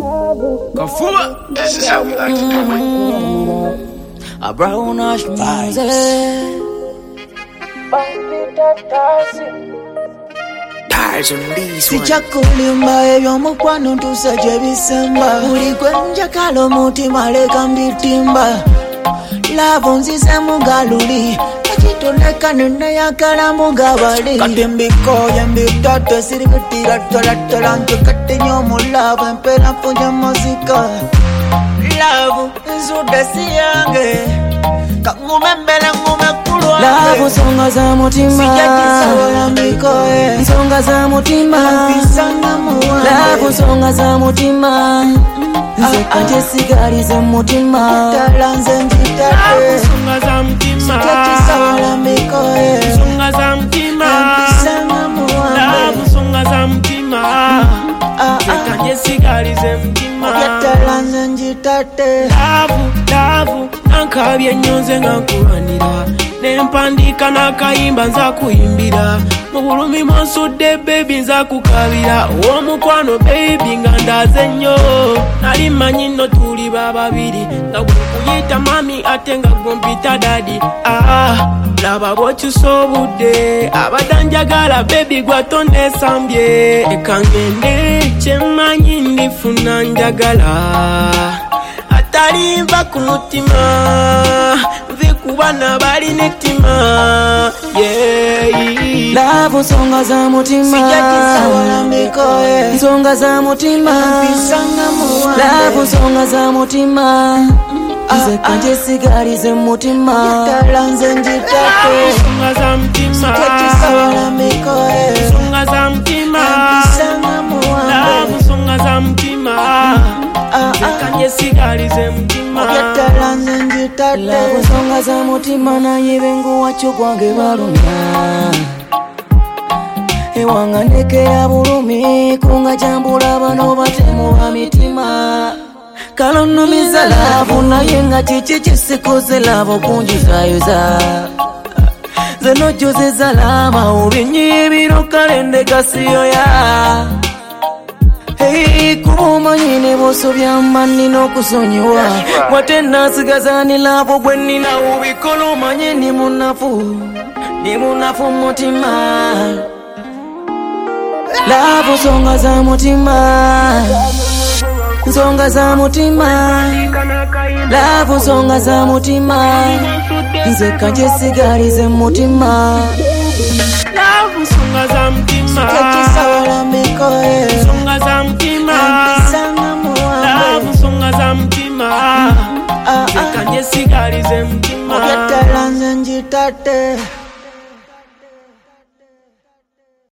Kafua. This is how we like to do it. A brownish music. Sichakulimba ebyo mukwano tusaje bisemba buli gwenja kalo mutima leka mbitimba lavo nzize mugaluli akituleka nene yakala mugabali kati mbikoye mbitate siribitira tolattola nkekati nyomulavo empera mfunye muzika lavo nzude siyange kangumembele ngume kulwa lavo songa za mutima sijakisawola mbikoye nsonga za mutima mpisanga muwange lavo songa za mutima nze kanje sigalize mutima talanze njitate songa za mutima sijakisawola mbikoye songa za mutima mpisanga muwange lavo songa za mutima nze kanje sigalize mutima talanze njitate lavo nankabye nyonze nga nkulwanira nempandika n'akayimba nza kuyimbira mu bulumi monsudde baby nza kukabira omukwano baby nga ndaze nnyo nali manyi nno tuli bababiri nga gwekuyita mami ate nga gompita dadi laba bw'okisobudde abadanjagala baby gwatonnesambye ekangende kyemmanyi ndifuna njagala talimba ku mutima vikubana balina ettima lavo nsonga za mutima sijakisawola mbikoye nsonga za mutima mpisanga muwange lavo nsonga za mutima nze kanje sigalize mutima talanze njitate songa za mutima sijakisawola mbikoye songa za mutima mpisanga muwange lavo songa za mutima kanje sigalize mutima talanze njitate lavo nsonga za mutima naye benguwakyo gwange balumya ewanga ndekera bulumi kunga jambula bano batemu ba mitima kalonumiza lavo naye nga kiki kisikoze lavo kunjuzayuza ze nojjuzeza lama obinyi ebiro kalende kasiyoya kuba omanyine bosobya mmanni n'okusonyiwa wate nasigazaani lavo gwe nnina ubikola omanye ndi munafu mutima lavo nsonga za mutima nsonga za mutima lavo nsonga za mutima nze kanje sigalize mutima lavo nsonga za mutima sijakisawola mbikoye nsonga za mutima mpisanga muwange lavo nsonga za mutima nze kanje sigalize mutima talanze njitate